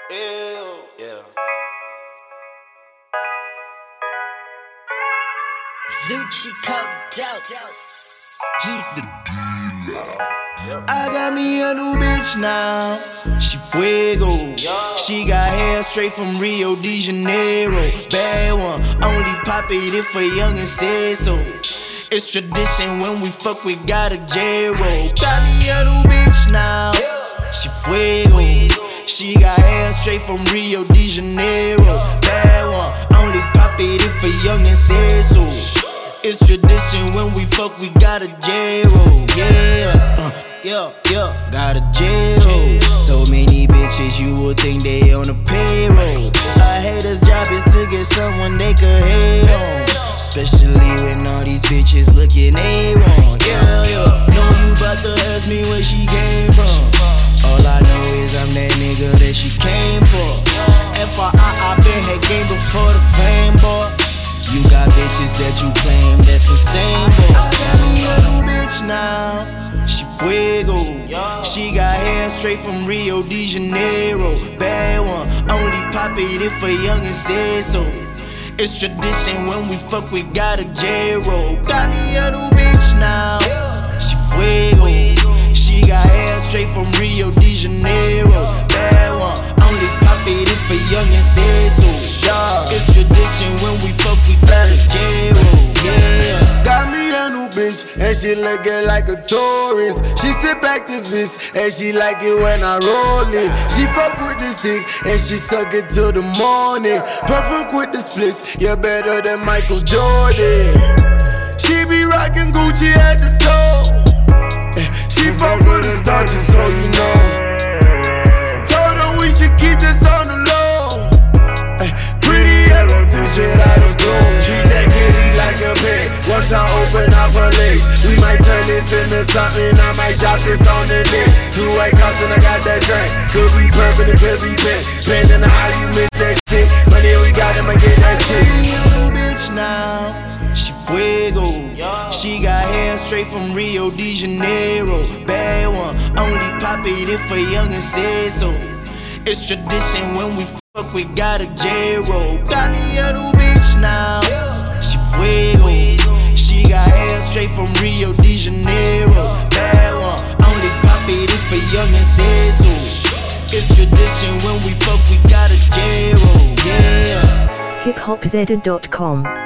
Ew. Yeah. Zucci covered out. He's the I got me a new bitch now. She fuego. She got hair straight from Rio de Janeiro. Bad one, only pop it if a youngin' says so. It's tradition when we fuck, we got a J-roll. Got me a new bitch now. She fuego. She got hair straight from Rio de Janeiro. Bad one, only pop it if a youngin' says so. It's tradition when we fuck, we got a J-roll. Yeah, got a J-roll. So many bitches, you would think they on a payroll. A hater's job is to get someone they could hate on. Especially when all these bitches looking A1. Yeah. Know you bout to ask me where she came from. All I know is I'm that nigga that she came for. FYI, I been had game before the fame, boy. You got bitches that you claim, that's insane, boy. I got me a new bitch now. She fuego. She got hair straight from Rio de Janeiro. Bad one, only pop it if a youngin' says so. It's tradition when we fuck, we got a J-roll. Got me a new bitch now. She fuego. She got hair straight from Rio de Janeiro. Bad one, only pop it if a youngin' says so. It's tradition when we fuck, we got a J-roll. Yeah. Got me a new bitch, and she lookin' like a tourist. She sit back to this, and she like it when I roll it. She fuck with the stick, and she suck it till the morning. Perfect with the splits, yeah, better than Michael Jordan. She be rockin' Gucci at the toe. She fuck with the star, just so you know. Told her we should keep this on the low. Pretty yellow t-shirt out of blue. Treat that kitty like a pet. Once I open up her legs, we might turn this into something. I might drop this on the dick. 2 white cups and I got that drink. Could be purple, it could be pink. Depending on how you miss that shit. Money we got him, I get that shit. Me a new bitch now. She fuego. She got hair straight from Rio de Janeiro. Bad one, only pop it if a youngin' says so. It's tradition when we fuck, we got a J-roll. Got me a new bitch now. She fuego. She got hair straight from Rio de Janeiro. Bad one, only pop it if a youngin' says so. It's tradition when we fuck, we got a J-roll. Yeah. hiphopzedda.com